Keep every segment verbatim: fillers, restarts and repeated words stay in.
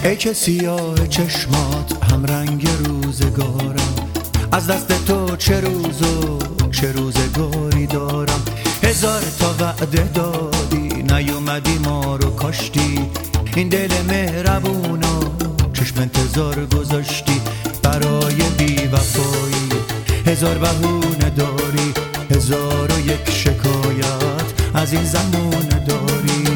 ای که سیاه چشمات هم رنگ روزگارم، از دست تو چه روز و چه روزگاری دارم. هزار تا وعده دادی نیومدی ما رو کاشتی، این دل مهربونو چشم انتظار گذاشتی. برای بی وفایی هزار بهونه داری، هزار و یک شکایت از این زمونه داری.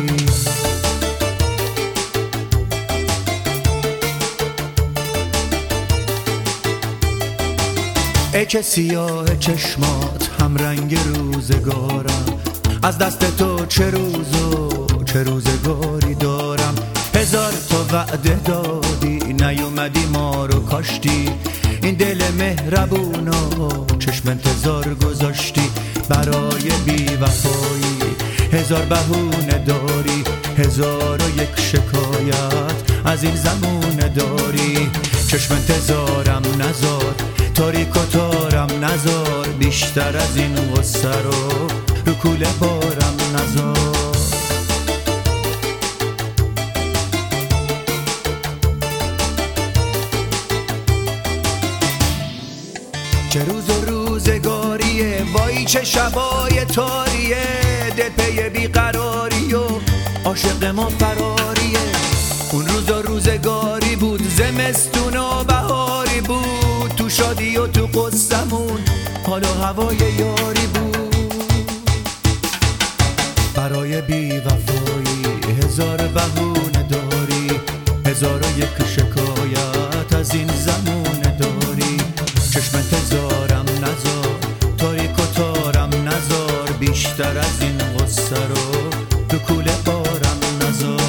ای که سیاه چشمات هم رنگ روزگارم، از دست تو چه روز و چه روزگاری دارم. هزار تا وعده دادی نیومدی ما رو کاشتی، این دل مهربونو چشم انتظار گذاشتی. برای بی وفایی هزار بهونه داری، هزار و یک شکایت از این زمونه داری. چشم انتظارم نزار، تاریک و تارم نزار، بیشتر از این غصه رو رو کوله بارم نزار. چه روز و روزگاریه، وای چه شبای تاریه، دل پی بیقراری و عاشق ما فراریه. اون روز و روزگاری بود، زمستون و بهاری بود، تو شادی و تو قصمون حال و هوای یاری بود. برای بی وفایی هزار بهونه داری، هزار و یک شکایت از این زمونه داری. چشم انتظارم نزار، تاریک و تارم نزار، بیشتر از این غصه رو تو کوله بارم نزار.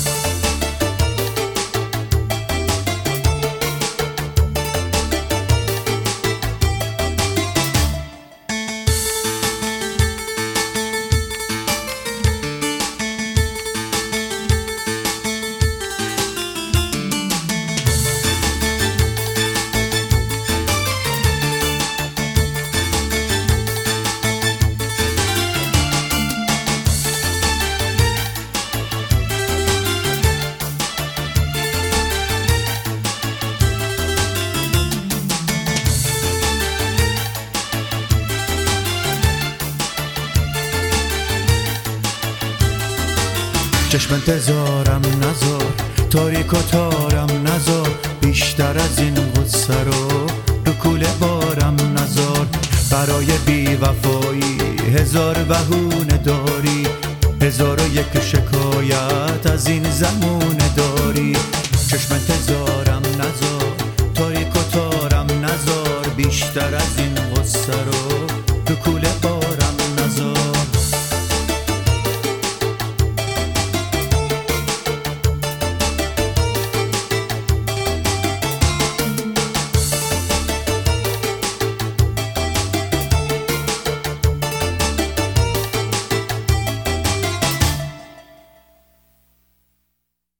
چشم انتظارم نزار، تاریک و تارم نزار، بیشتر از این غصه رو رو کوله بارم نزار. برای بی وفایی هزار بهونه داری، هزار و یک شکایت از این زمونه داری. چشم انتظارم نزار، تاریک و تارم نزار، بیشتر از این غصه رو